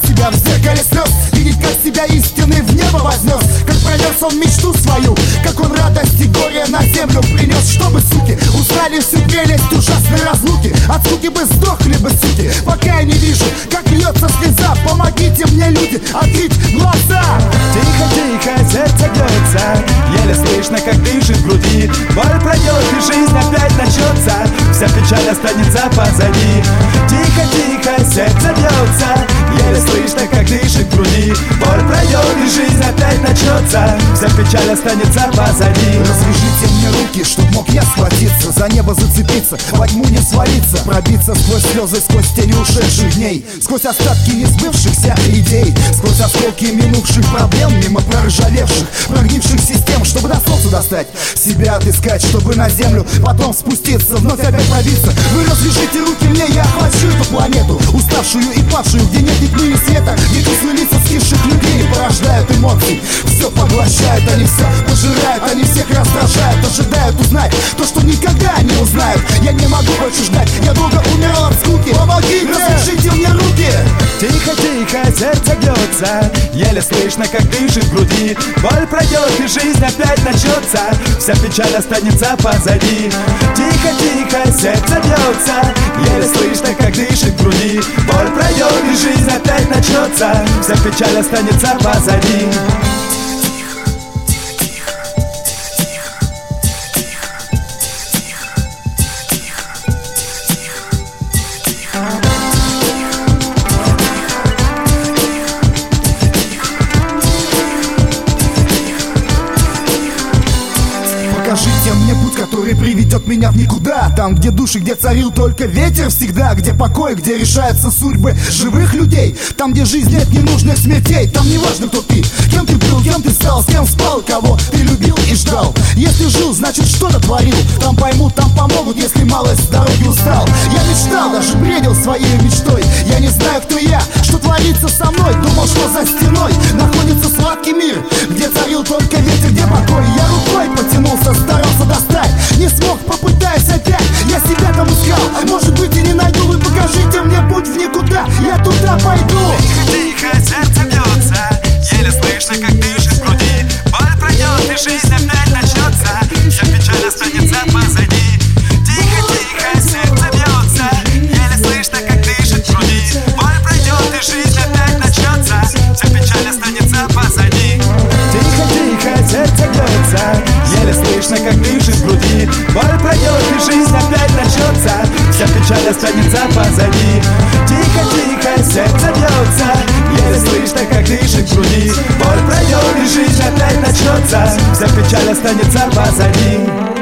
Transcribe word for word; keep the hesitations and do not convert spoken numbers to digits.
себя в зеркале слез, видеть, как себя истинный в небо вознес, как пронес он мечту свою, как он радость и горе на землю принес, чтобы суки узнали всю прелесть ужасной разлуки. От суки бы сдохли бы суки, пока я не вижу, как льется слеза. Помогите мне, люди, открыть глаза. Тихо, тихо, сердце бьется, еле слышно, как дышит в груди. Боль пройдет и жизнь опять начнется, вся печаль останется позади. Тихо, тихо, сердце бьется, еле слышно, как дышит в груди. Боль пройдет и жизнь опять начнется, вся печаль останется позади. Развяжите мне руки, чтоб мог я схватиться, за небо зацепиться, во тьму не свалиться, пробиться сквозь слезы, сквозь тени ушедших дней, сквозь остатки несбывшихся идей, сквозь осколки минувших проблем, мимо проржавевших, прогнивших систем, чтобы до солнца достать, себя отыскать, чтобы на землю потом спуститься, вновь опять пробиться. Вы развяжите руки мне, я охвачу эту планету, уставшую и падшую, где нет ни тьмы, ни света, где кислые лица скисших людей порождают эмоции. Все поглощают, они все пожирают, они всех раздражают, ожидают узнать то, что никогда не узнают. Я не могу больше ждать, я долго умирал от скуки. Помогите, развяжите мне руки. Тихо, тихо, сердце бьется, еле слышно, как дышит в груди. Боль пройдет и жизнь опять начнется, вся печаль останется позади. Тихо, тихо, сердце бьется, еле слышно, как дышит в груди. Боль пройдет и жизнь опять начнется, вся печаль останется позади. Покажите мне путь, который приведет меня в никуда. Там, где души, где царил только ветер всегда, где покой, где решаются судьбы живых людей. Там, где жизнь нет ненужных смертей. Там не важно, кто ты, кем ты был, кем ты стал, с кем спал, кого ты любил и ждал. Если жил, значит что-то творил. Там поймут, там помогут, если малость с дороги устал. Я мечтал, даже бредил своей мечтой. Я не знаю, кто я, что творится со мной. Думал, что за стеной находится сладкий мир, где царил только ветер, где покой. Я рукой потянулся, старался достать, не смог, попытаясь опять. Я себя там искал, а может быть и не найду. Вы покажите мне путь в никуда, я туда пойду. Тихо, тихо, сердце бьется, еле слышно, как дышит в груди. Боль пройдет и жизнь опять начнется, вся печаль останется позади. Тихо, тихо, сердце бьется, еле слышно, как дышит в груди. Боль пройдет и жизнь опять начнется, вся печаль останется позади. Тихо, тихо, сердце бьется, еле слышно, как дышит в груди. Боль пройдет и жизнь опять начнется, вся печаль останется позади. Тихо, тихо, сердце бьется, еле слышно, как дышит в груди. Боль пройдет и жизнь опять начнется, вся печаль останется позади.